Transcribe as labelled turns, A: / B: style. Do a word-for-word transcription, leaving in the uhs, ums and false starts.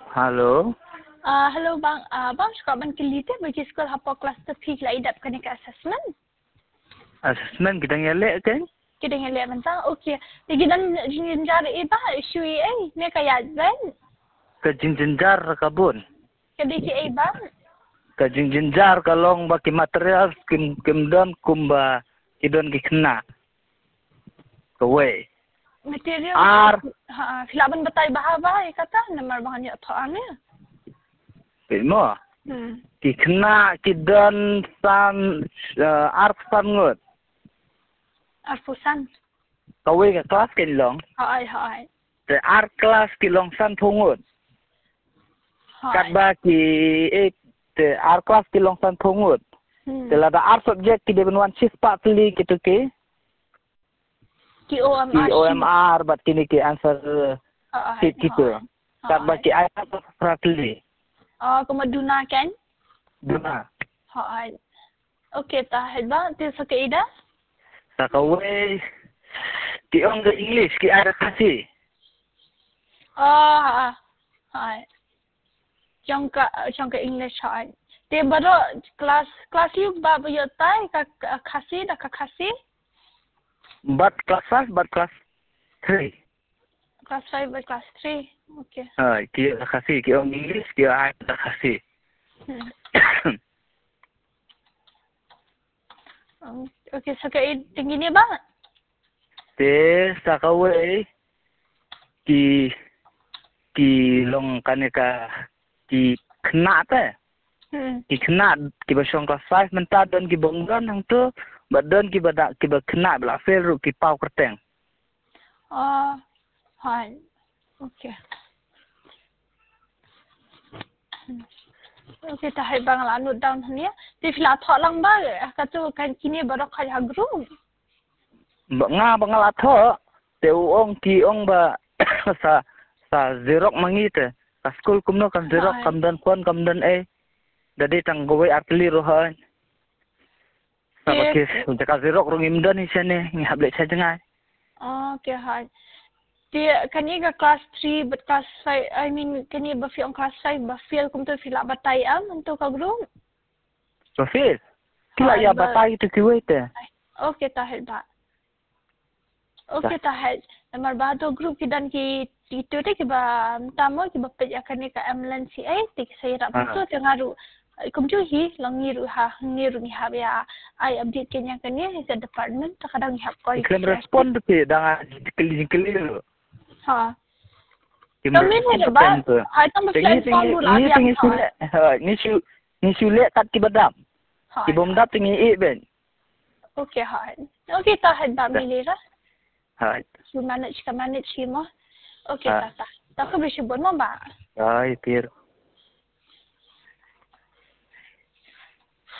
A: Halo.
B: Uh, hello bang, uh, bang suka bang kelite bagi sekolah apa kelas tepi kela idap kena ke assessment.
A: Assessment kita ngelak kan?
B: Kita ngelak mentang, okey. Lagi dan jenjar iba isu eh, ni kaya ben.
A: Ke jenjar kabun.
B: Kedi ki eh bang.
A: Ke jenjar kalong baki material kim kim don kumba kidon ki kena. Kawai.
B: Material.
A: Ar.
B: Ha, khilaban batai bahaba eh kata nomor banyak thoane.
A: Pilmo.
B: Hmm.
A: Ki kena kidon san uh, ar sangut.
B: Arfusan.
A: Kawai ke kelas kilong.
B: Hai hai.
A: Te ar kelas kilong san pungut. Kat ba ki eh te ar kelas kilong san pungut.
B: Hmm.
A: Te lada ar subjek ki debenwan sis pak peli gitu ki.
B: Ki O M R.
A: Ki O M R bat kini ki answer
B: Hai.
A: gitu. Kat ba ki ayat pratli.
B: Ah, kemaduna kan?
A: Duna.
B: Hai. Okey tah bang, tu sekeida.
A: Sakawai ki ong ke English ki ada kasih.
B: Oh, ha. Hai. Trong ka trong ka English hai. Te baro kelas kelas you ba yo tai ka khasi da ka khasi.
A: Bat kelas five, bat kelas three.
B: Kelas five ba kelas three. Okay.
A: Ha, ki kasih ki ong English ki ada kasih.
B: Hmm. Okay, sekai tinggi ni bang.
A: Te sakawai ki ki long kaneka ki kena te.
B: Hmm.
A: Ki kena ki basong kelas five menta don ki bongdan hang tu badan ki bada ki ba kena bela fail ru ki pau kerteng.
B: Ah, hai. Okay. Hmm. Okay, dah hai bang la note down ni. Ti fila thok lang ba katu kan kini baru khai hagru.
A: Nga bangal atho te ong ki ong ba sa sa zerok mangi te ka school kumno kan zerok kamdan kon kamdan e dadi tang gowe atli rohan sa bakis untuk ka zerok rong imdan ni sene ngi hable sa jengai.
B: Okay, hai. Dia kan ni ke kelas three but kelas five I mean kan ni berfil on kelas five berfil kum tu fila batai am untuk ka group.
A: So fil kila ya batai tu kiwe te.
B: Okay, tahet ba. Okay, tahet. Nomor ba tu group kidan ki itu deh ki ba tamu ki ba pe akan ni ka ambulance ai tik saya rak betul tengaru. Kum tu hi langi ru ha ngi ru ni ha ya ai update kenya kan ni is department kadang hap ko.
A: Iklim respon tu pi dangan keli-keli tu.
B: Ha.
A: Kami
B: ni ba hai tam
A: Ini
B: respon dulu lah
A: ini
B: yang
A: tinggi sulit. Ini su ini sulit kat kibadam. Kibom dap tinggi i ben.
B: Okay, hai. Okay, tahet ba milira.
A: Hai.
B: You manage ka manage mo. Okay, tata. Tak ko bisyo bon mo ba?
A: Ai, pir.